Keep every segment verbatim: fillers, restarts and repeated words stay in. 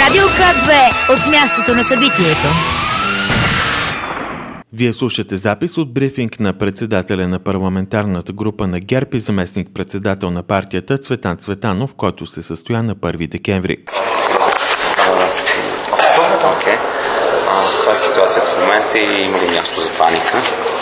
Радио К две от мястото на събитието. Вие слушате запис от брифинг на председателя на парламентарната група на ГЕРБ и заместник-председател на партията Цветан Цветанов, който се състоя на първи декември. Okay. Това е ситуацията в момента и има ли място за паника?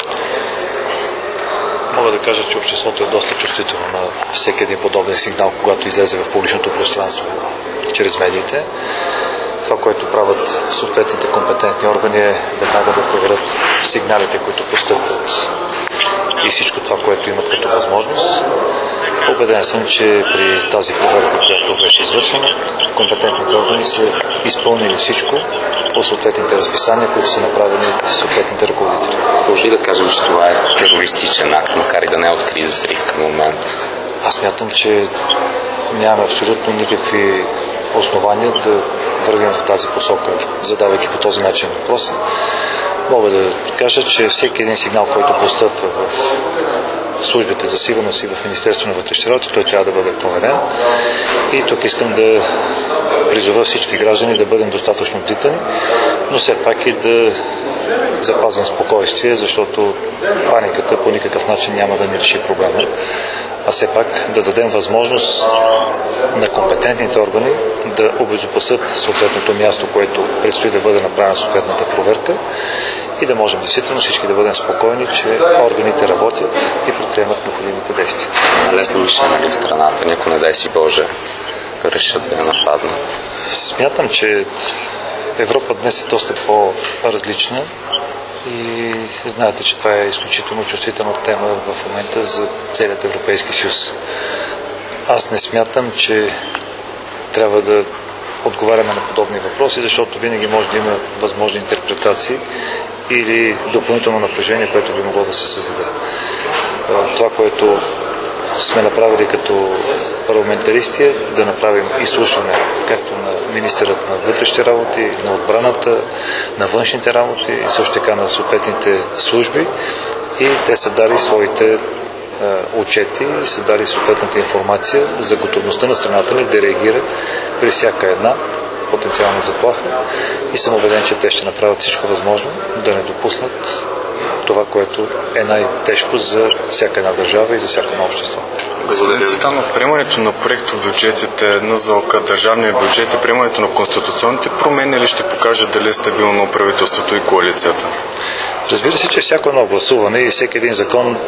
Мога да кажа, че обществото е доста чувствително на всеки един подобен сигнал, когато излезе в публичното пространство чрез медиите. Това, което правят съответните компетентни органи, е веднага да проверят сигналите, които постъпват и всичко това, което имат като възможност. Убеден съм, че при тази проверка, която беше извършена, компетентните органи са изпълнили всичко по съответните разписания, които са направени от съответните ръководители. Може ли да кажем, че това е терористичен акт, макар и да не е открит взрив към момента? Аз смятам, че нямаме абсолютно никакви основания да вървим в тази посока, задавайки по този начин въпроса. Мога да кажа, че всеки един сигнал, който постъпва в службите за сигурност и в Министерството на вътрешните работи, той трябва да бъде проверен. И тук искам да призова всички граждани да бъдем достатъчно бдителни, но все пак и да запазим спокойствие, защото паниката по никакъв начин няма да ни реши проблема, а все пак да дадем възможност на компетентните органи да обезопасят съответното място, което предстои да бъде направена съответната проверка, и да можем действително всички да бъдем спокойни, че органите работят и предприемат необходимите действия. Лесно мишена ли в страната, някой, не дай си Боже, решат да я нападнат? Смятам, че Европа днес е доста по-различна и знаете, че това е изключително чувствителна тема в момента за целият Европейски съюз. Аз не смятам, че трябва да отговаряме на подобни въпроси, защото винаги може да има възможни интерпретации или допълнително напрежение, което би могло да се създаде. Това, което сме направили като парламентаристи, е да направим изслушване както на министърът на вътрешните работи, на отбраната, на външните работи и също така на съответните служби, и те са дали своите е, отчети и са дали съответната информация за готовността на страната ни да реагира при всяка една потенциална заплаха, и съм убеден, че те ще направят всичко възможно да не допуснат това, което е най-тежко за всяка една държава и за всяко едно общество. Господин Цветанов, приемането на проекто бюджетите, на ЗОК, държавния бюджет и приемането на конституционните промени ли ще покажат дали е стабилно правителството и коалицията? Разбира се, че всяко едно гласуване и всеки един закон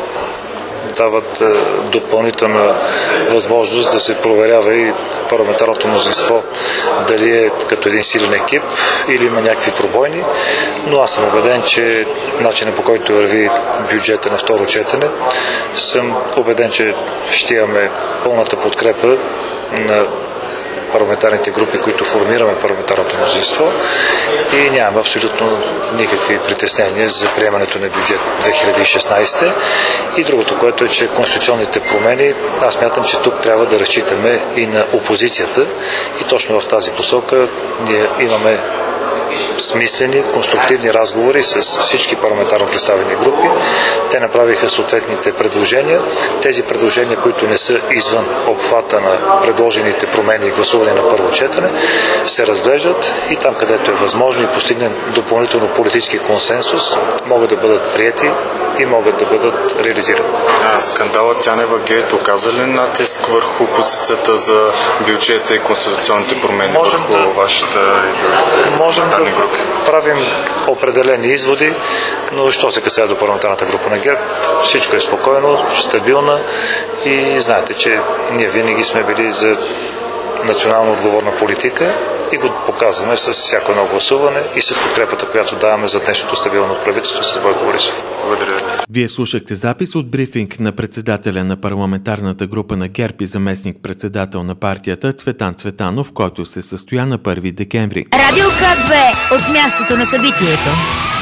дават допълнителна възможност да се проверява и парламентарното мнозинство дали е като един силен екип или има някакви пробойни, но аз съм убеден, че начинът, по който върви бюджета на второ четене, съм убеден, че ще имаме пълната подкрепа на парламентарните групи, които формираме парламентарното мнозинство, и нямаме абсолютно никакви притеснения за приемането на бюджет две хиляди и шестнадесета. И другото, което е, че конституционните промени, аз смятам, че тук трябва да разчитаме и на опозицията, и точно в тази посока ние имаме смислени, конструктивни разговори с всички парламентарно представени групи. Те направиха съответните предложения. Тези предложения, които не са извън обхвата на предложените промени и гласуване на първо четене, се разглеждат и там, където е възможно и постигнем допълнително политически консенсус, могат да бъдат приети и могат да бъдат реализирани. А, скандалът Тянева гейт оказа ли натиск върху позицията за бюджета и конституционните промени Можем върху да, вашата можем да групи? Правим определени изводи, но що се касае до парламентарната група на ГЕРБ, всичко е спокойно, стабилно, и знаете, че ние винаги сме били за национално отговорна политика и го показваме с всяко едно гласуване и с подкрепата, която даваме за днешното стабилно правителство с Бойко Борисов. Благодаря. Вие слушахте запис от брифинг на председателя на парламентарната група на ГЕРБ и заместник-председател на партията Цветан Цветанов, който се състоя на първи декември. Радио К две от мястото на събитието.